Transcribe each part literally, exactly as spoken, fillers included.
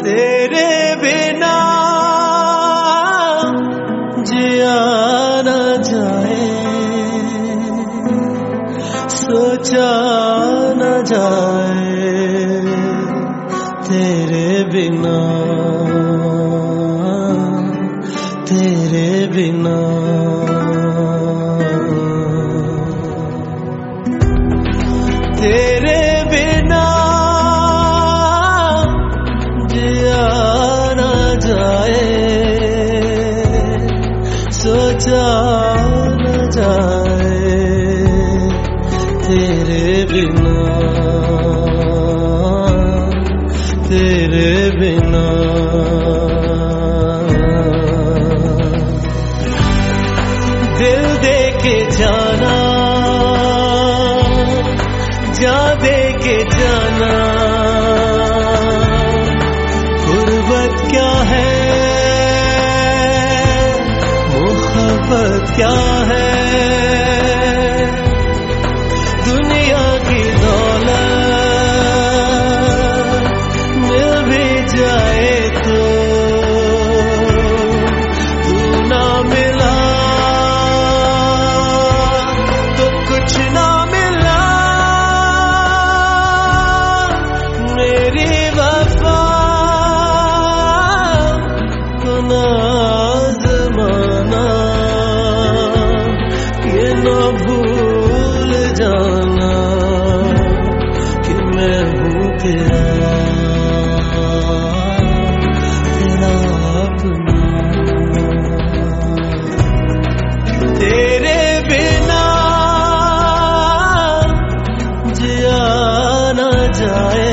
तेरे बिना जिया न जाए, सोचा न जाए तेरे बिना, तेरे बिना। तेरे बिना जिया न जाए, सोचा न जाए तेरे बिना, तेरे बिना। दिल दे के जाना, जा दे के जाना, गुर्बत क्या है, मोहब्बत क्या है। दुनिया की दौलत मिल भी जाए तो तू ना मिला तो कुछ ना मिला। मेरी वफा तो ना ज़माना ये ना भूल जाना कि मैं हूँ तेरा, तेरा अपना। तेरे बिना जिया न जाए,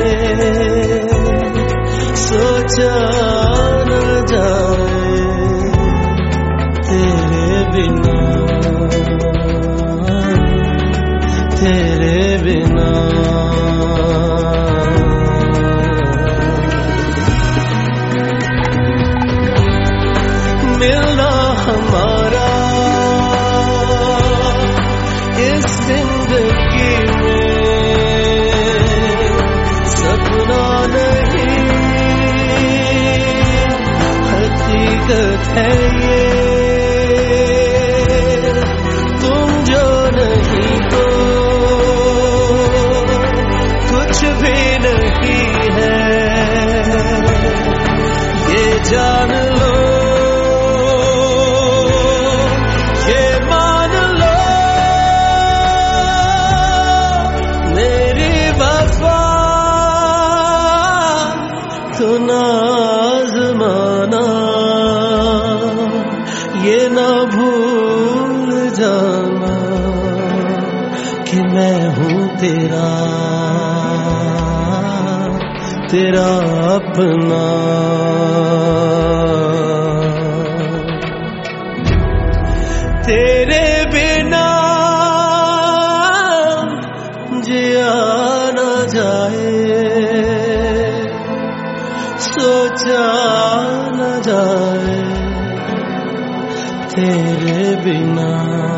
सोचा न जाए तेरे बिना, तेरे बिना। मिलना हमारा इस जिंदगी में सपना नहीं, हकीकत है ये। तुम जो नहीं तो कुछ भी नहीं है, ये जान लो, ये मान लो। मेरी वफा तो ना ज़माना ये ना भूल जाना कि मैं हूँ तेरा, तेरा अपना। तेरे बिना जिया न जाए, सोचा न जाए तेरे बिना,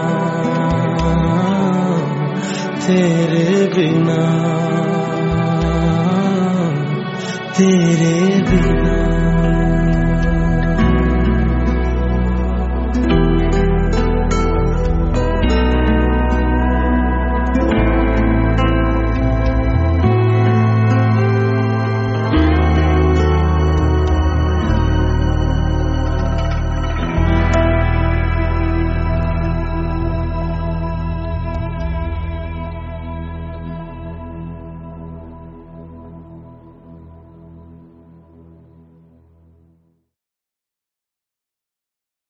तेरे बिना, तेरे बिना।